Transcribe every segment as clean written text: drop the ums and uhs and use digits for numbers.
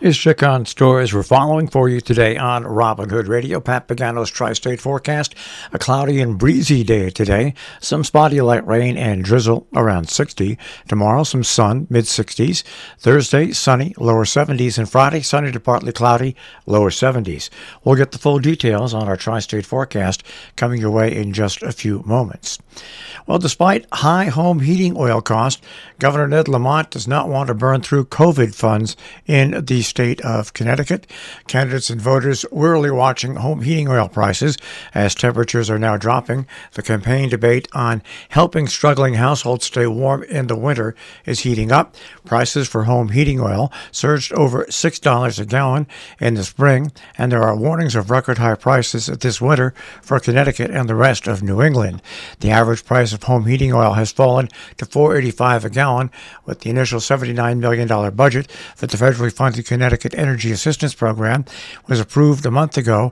Here's check-on stories we're following for you today on Robin Hood Radio. Pat Pagano's Tri-State forecast. A cloudy and breezy day today. Some spotty light rain and drizzle around 60. Tomorrow, some sun, mid-60s. Thursday, sunny, lower 70s. And Friday, sunny to partly cloudy, lower 70s. We'll get the full details on our Tri-State forecast coming your way in just a few moments. Well, despite high home heating oil costs, Governor Ned Lamont does not want to burn through COVID funds in the state of Connecticut. Candidates and voters wearily watching home heating oil prices as temperatures are now dropping. The campaign debate on helping struggling households stay warm in the winter is heating up. Prices for home heating oil surged over $6 a gallon in the spring, and there are warnings of record high prices this winter for Connecticut and the rest of New England. The average price of home heating oil has fallen to $4.85 a gallon, with the initial $79 million budget for the federally funded Connecticut Energy Assistance Program was approved a month ago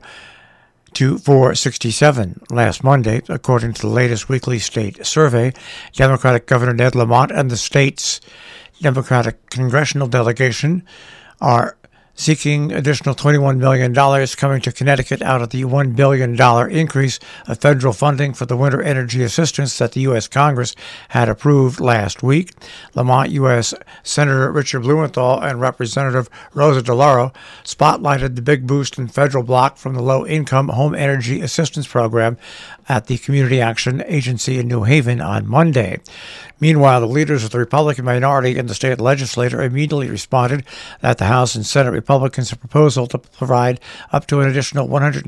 to $4.67 last Monday, according to the latest weekly state survey. Democratic Governor Ned Lamont and the state's Democratic congressional delegation are seeking additional $21 million coming to Connecticut out of the $1 billion increase of federal funding for the winter energy assistance that the U.S. Congress had approved last week. Lamont U.S. Senator Richard Blumenthal and Representative Rosa DeLauro spotlighted the big boost in federal block from the Low-Income Home Energy Assistance Program at the Community Action Agency in New Haven on Monday. Meanwhile, the leaders of the Republican minority in the state legislature immediately responded that the House and Senate Republicans' proposal to provide up to an additional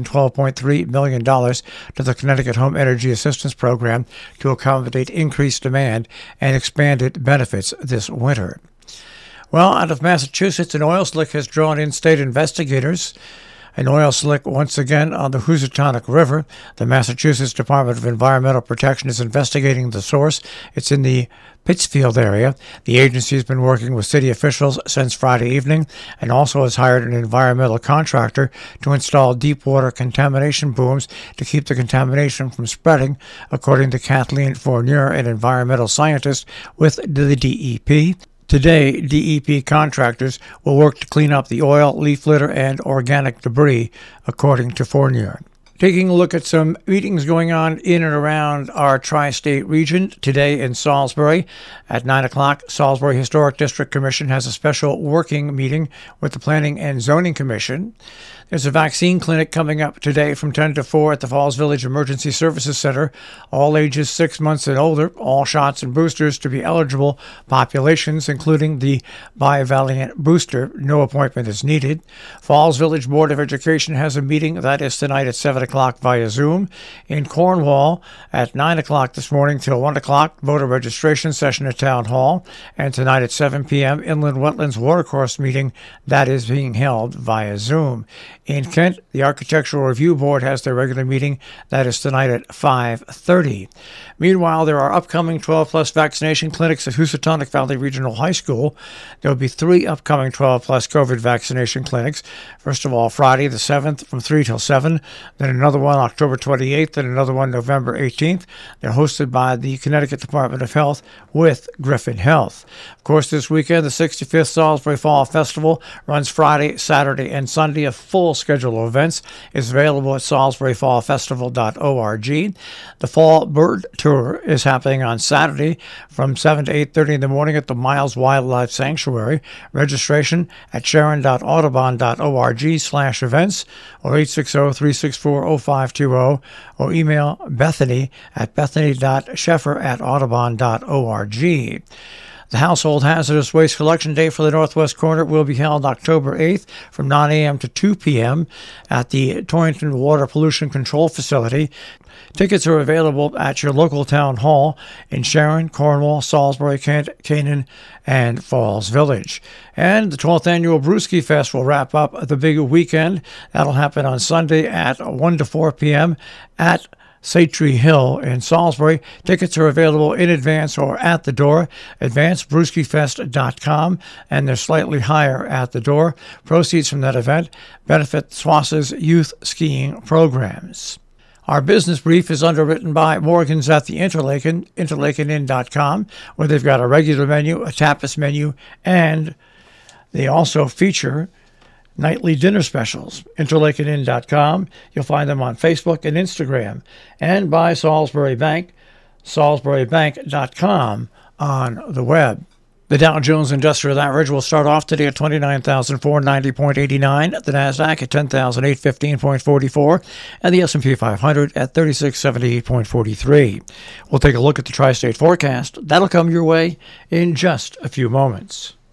$112.3 million to the Connecticut Home Energy Assistance Program to accommodate increased demand and expanded benefits this winter. Well, out of Massachusetts, an oil slick has drawn in state investigators. An oil slick once again on the Housatonic River. The Massachusetts Department of Environmental Protection is investigating the source. It's in the Pittsfield area. The agency has been working with city officials since Friday evening and also has hired an environmental contractor to install deep water contamination booms to keep the contamination from spreading, according to Kathleen Fournier, an environmental scientist with the DEP. Today, DEP contractors will work to clean up the oil, leaf litter, and organic debris, according to Fournier. Taking a look at some meetings going on in and around our tri-state region today in Salisbury. At 9 o'clock, Salisbury Historic District Commission has a special working meeting with the Planning and Zoning Commission. There's a vaccine clinic coming up today from 10 to 4 at the Falls Village Emergency Services Center. All ages 6 months and older, all shots and boosters to be eligible populations, including the bivalent booster. No appointment is needed. Falls Village Board of Education has a meeting that is tonight at 7 o'clock via Zoom. In Cornwall at 9 o'clock this morning till 1 o'clock, voter registration session at Town Hall. And tonight at 7 p.m., Inland Wetlands Watercourse meeting that is being held via Zoom. In Kent, the Architectural Review Board has their regular meeting. That is tonight at 5:30. Meanwhile, there are upcoming 12-plus vaccination clinics at Housatonic Valley Regional High School. There will be 3 upcoming 12-plus COVID vaccination clinics. First of all, Friday the 7th from 3 till 7. Then another one October 28th and another one November 18th. They're hosted by the Connecticut Department of Health with Griffin Health. Of course, this weekend, the 65th Salisbury Fall Festival runs Friday, Saturday, and Sunday. A full schedule of events is available at salisburyfallfestival.org. The Fall Bird Tour is happening on Saturday from 7 to 8:30 in the morning at the Miles Wildlife Sanctuary. Registration at sharon.audubon.org/events or 860-364-0520 or email Bethany at bethany.sheffer@audubon.org. The Household Hazardous Waste Collection Day for the Northwest Corner will be held October 8th from 9 a.m. to 2 p.m. at the Torrington Water Pollution Control Facility. Tickets are available at your local town hall in Sharon, Cornwall, Salisbury, Kent, Canaan, and Falls Village. And the 12th Annual Brewski Fest will wrap up the big weekend. That'll happen on Sunday at 1 to 4 p.m. at Satree Hill in Salisbury. Tickets are available in advance or at the door. AdvanceBrewskiFest.com, and they're slightly higher at the door. Proceeds from that event benefit SWAS's youth skiing programs. Our business brief is underwritten by Morgan's at the Interlaken, interlakenin.com, where they've got a regular menu, a tapas menu, and they also feature nightly dinner specials, interlakeninn.com. You'll find them on Facebook and Instagram. And by Salisbury Bank, salisburybank.com on the web. The Dow Jones Industrial Average will start off today at 29,490.89, the Nasdaq at 10,815.44, and the S&P 500 at 3678.43. We'll take a look at the tri-state forecast. That'll come your way in just a few moments.